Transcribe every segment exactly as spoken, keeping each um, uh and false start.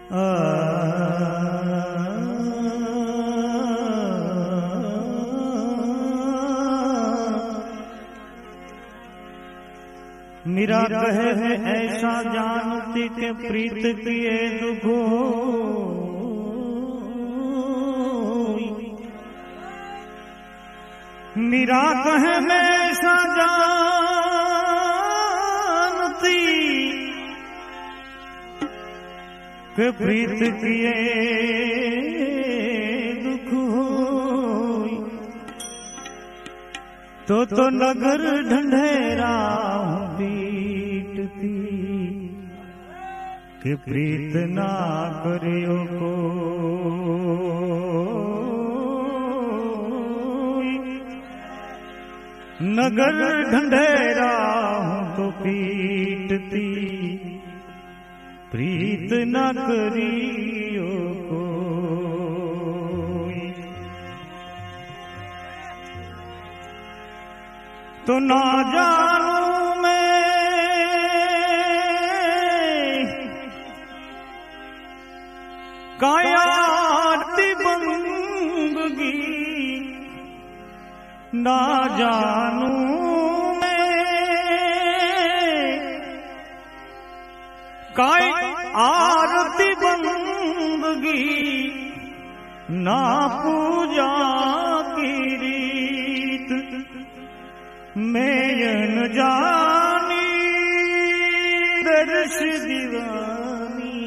मेरा कहे है ऐसा जानती के प्रीत किए दुखो मेरा कहे मैं ऐसा जानती के प्रीत किए दुख तो तो नगर ढंढेरा बीटती कि प्रीत ना करियो को नगर ढंढेरा तो पीटती प्रीत ना करियो को तो ना जानू मैं कायाती बंदगी ना जानू मैं काय आरती बंदगी ना पूजा की रीत मैं न जानी दर्श दीवानी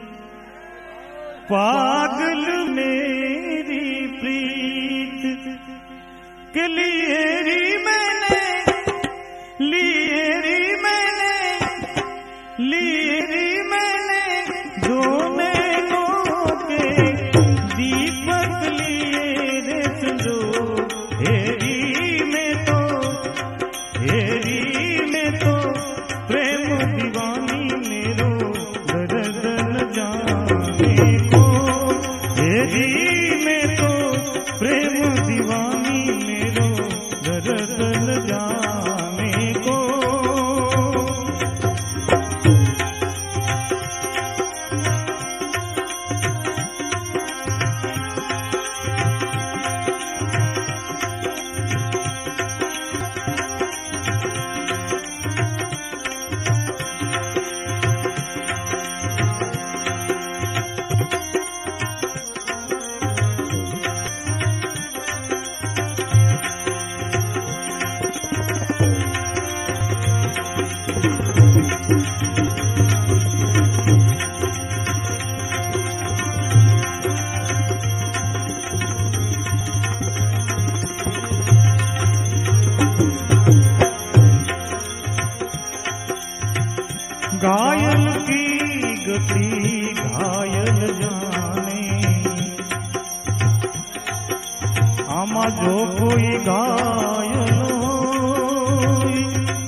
पागल मेरी प्रीत के लिए री मैंने लिए री मैंने लिए री मैंने दोने के दीपक लिए रे संजो हेरी में तो हेरी में तो प्रेम दीवानी मेरो दर्द न जाने को हेरी में तो प्रेम दीवानी मेरो दर्द न जाने को घायल की गति घायल जाने आमा जो कोई घायल होई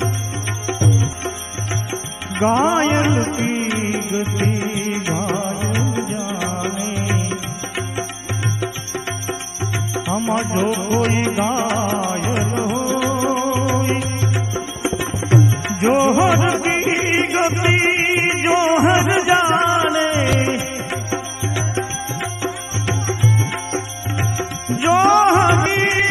घायल की गति घायल जाने आमा जो कोई घायल होई जोहर की गति जोहर जाने जोहर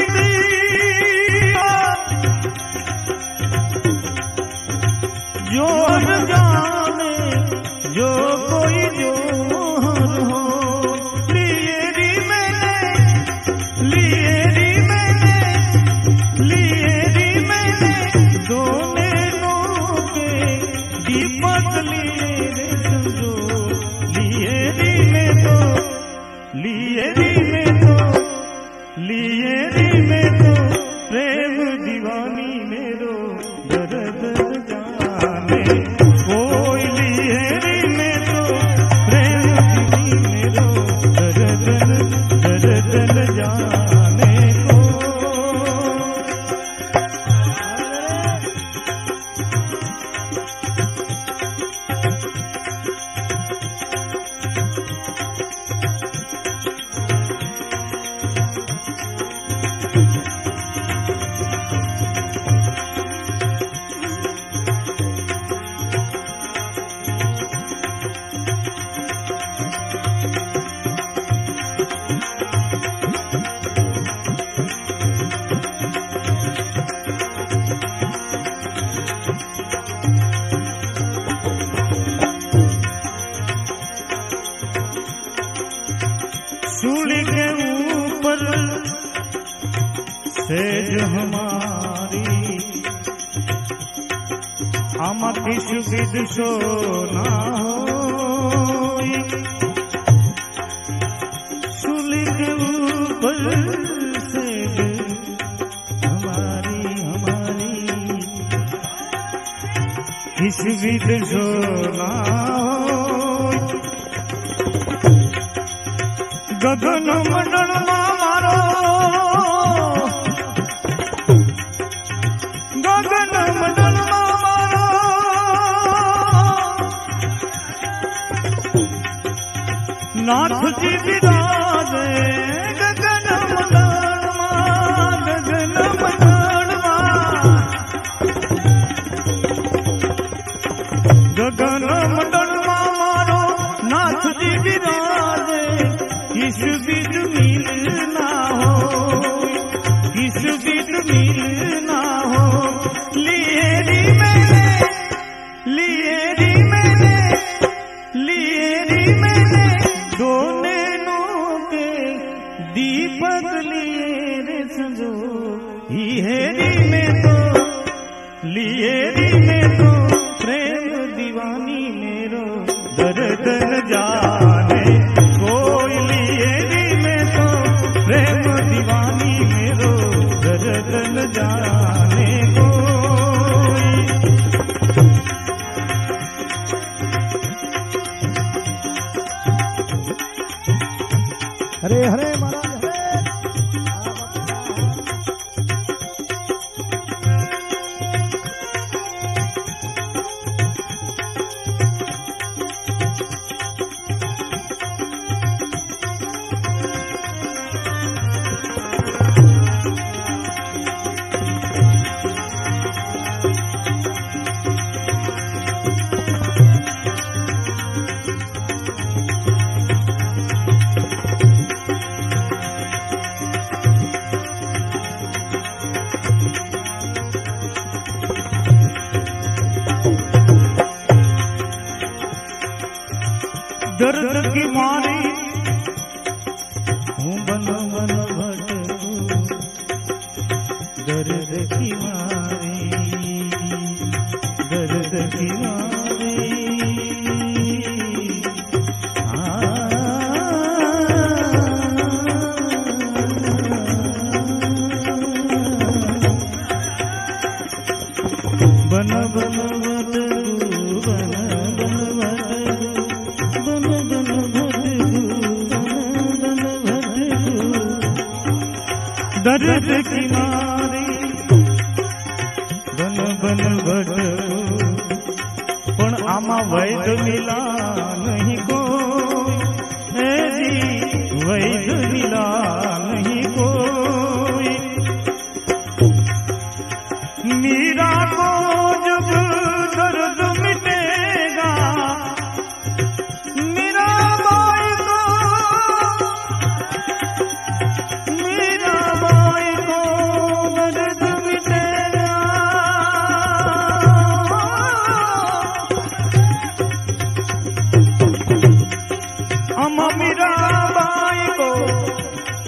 जोहर जाने जो कोई जोहर हो लिए री मैंने लिए री मैंने लिए री मैंने दोने दीपक लिए रे समझो लिए री में तो लिए री में तो लिए री में तो प्रेम दीवानी मेरो दर्द जाने को आमा किस विद सो ना होई सूली के ऊपर से हमारी हमारी किस विद सो ना होई गगन मंडल मारो गगन मंडल मारो नाथ जी विराजे गगन मंडल गगन मंडल गगन मंडल मारो नाथ जी विराजे किस विद मिल ना हो किस विद मिल ना हो लिए री मैंने लिए री मैंने लिए री मैंने दोने नो के दीपक लिए रे संजो ही है री में तो लिए री में तो प्रेम दीवानी मेरो दर्दन जाने कोई लिए री में तो प्रेम दीवानी मेरो दर्दन जाने कोई हरे हरे महाराज हरे दर्द की मारी हूँ बन बन भटकू दर्द की मारी दर्द की मारी बन बन भटकू बन दर्द की मारी बन बन भटकू पण आमा वैद मिला नहीं कोई है जी वैद मिला नहीं कोई मीरा को जब दर्द मिटेगा मीरा बाई को मीरा बाई को दर्द मिटेगा अम्मा मीरा बाई को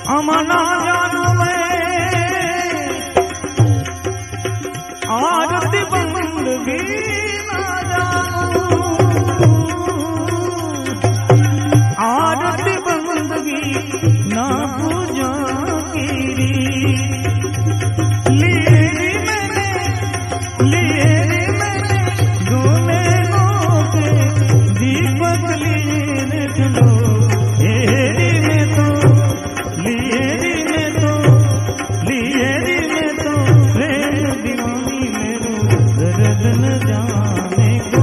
अमना जानू मैं आरती बंदगी ना जानू, आरती बंदगी ना पूजा कीरी। लिए री मैंने, लिए री मैंने गोले गोके दीपक लिए रे चलो एरी में तो, लिए री में तो, लिए री में तो प्रेम दीवानी मेरो दर्द न जाने।